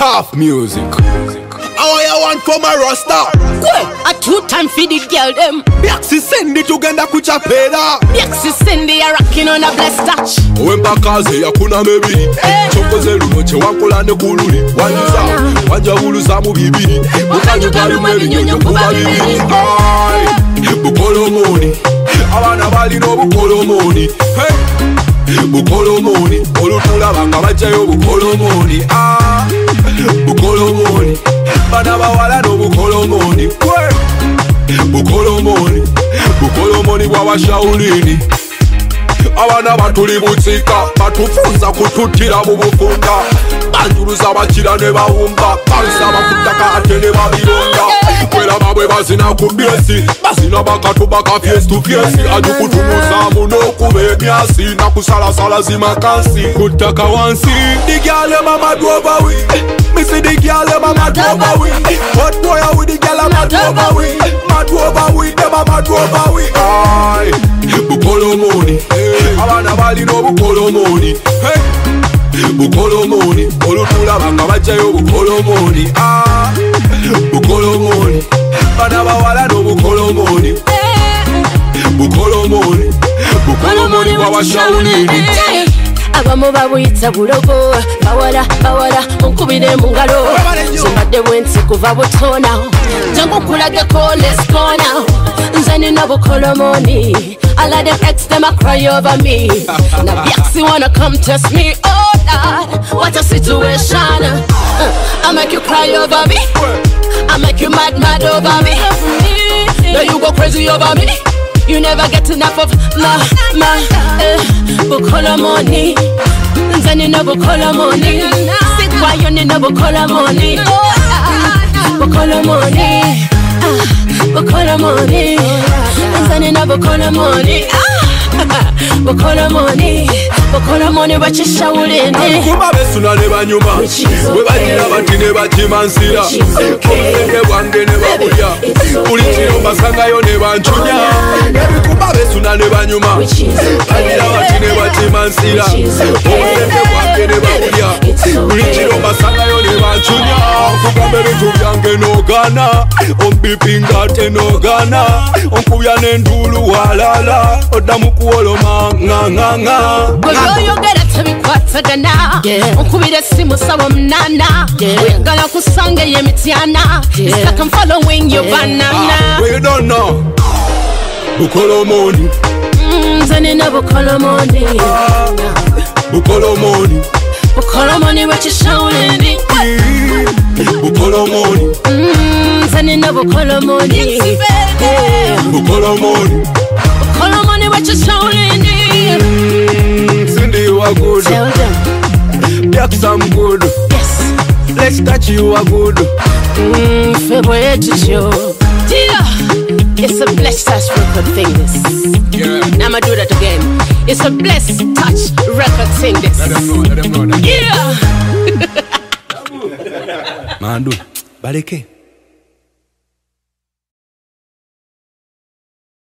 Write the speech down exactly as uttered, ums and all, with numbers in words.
Half music. How I want for my roster? Well, a two-time for the girl them. Biaxi send it together kucha peda. Biaxi send it a rocking on a blessed touch. Wemba kaze ya kuna mebi. Chokoze lumoche wakola ne kululi. Wanjuza, wanja huluza mu bibiri. Bukanyu kalu mebi nyonyo kuba bibiri. Bukolo moni. Abana bali no bukolo moni. Bukolo moni. Olutula banga bajayo bukolo moni. Ah, bukolo moni. Bana bawala no bukolo moni. Bukolo moni. Bukolo moni wa washaulini. Abana batuli butsika batufunza kututira mu bufunda. Banjuruza bakira ne bahumba. Bansa bakutaka ate ne babironda. Kwela babwe bazina kubyesi. Bazina bakatu baka face to face. Ajukutunuza muno kube myasi. Na kusala sala zimakansi. Kutaka wansi. The girl mama drova we. Me see the girl mama drova we. What boy are with the girl mama drova we. Mad drova we. Them mama drova we. Aye. Bukolo moni. Abana bali no bukolo moni. Bukolo moni. Olutula banga bajayo bukolo moni. Ah, bukolo moni. Bana bawala no bukolo moni. Bukolo moni. Bukolo moni wa washaulini. Abamu babuyita bulogo. Bawala, bawala, unkubire mu ngalo. Zimbadde bwensi kuva butona. Jangu kulage ko, let's go now. Nzani no bukolo moni. All of them ex, them a cry over me. Now Biaxi wanna come test me. Oh Lord, what a situation. uh, I make you cry over me. I make you mad, mad over me. Now you go crazy over me. You never get enough of my, my, uh, bukolo money. Nzani no bukolo money. Sit why you need no bukolo money. Bukolo money. Bukolo money. Nzani no bukolo money. Bukolo money. Bukolo money bachishaulini. Kuba besuna ne banyuma. We bagira bati ne bachimansira. Obusenge bwange ne babulya. Buli kiro basangayo ne banchunya. Kuba besuna ne banyuma. Bagira bati ne bachimansira. Obusenge bwange ne babulya. Buli kiro basangayo ne banchunya. Kugambe bintu byange nogana. Ombipinga te nogana. Onkubya n'endulu walala. Odamu kuoloma nga nga nga. Yo gera tabikwatagana Unkubire simu sawa mnana Uyagala kusange ye mitiana It's like I'm following your banana Well, you don't know Bukolo moni Nzani na bukolo moni Bukolo moni Bukolo moni wachishaulini Bukolo moni Nzani na bukolo moni Bukolo moni Bukolo moni wachishaulini Cindy, you are good. Tell them. Biaxi, I'm good. Yes. Let's touch you are good. Mmm, February to show. Yeah. It's a blessed touch record thing this. Yeah. Now I'ma do that again. It's a blessed touch record thing this. Let them know, let them know that. Yeah. Mandu, Bareke.